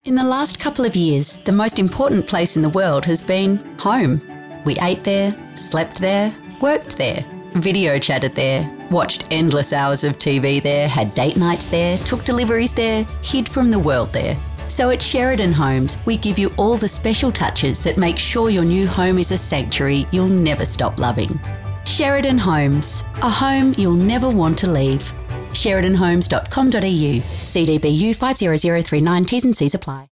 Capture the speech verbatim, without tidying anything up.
In the last couple of years, the most important place in the world has been home. We ate there, slept there, worked there, video chatted there, watched endless hours of T V there, had date nights there, took deliveries there, hid from the world there. So at Sheridan Homes, we give you all the special touches that make sure your new home is a sanctuary you'll never stop loving. Sheridan Homes, a home you'll never want to leave. sheridan homes dot com dot a u. C D B U five zero zero three nine, T's and C's apply.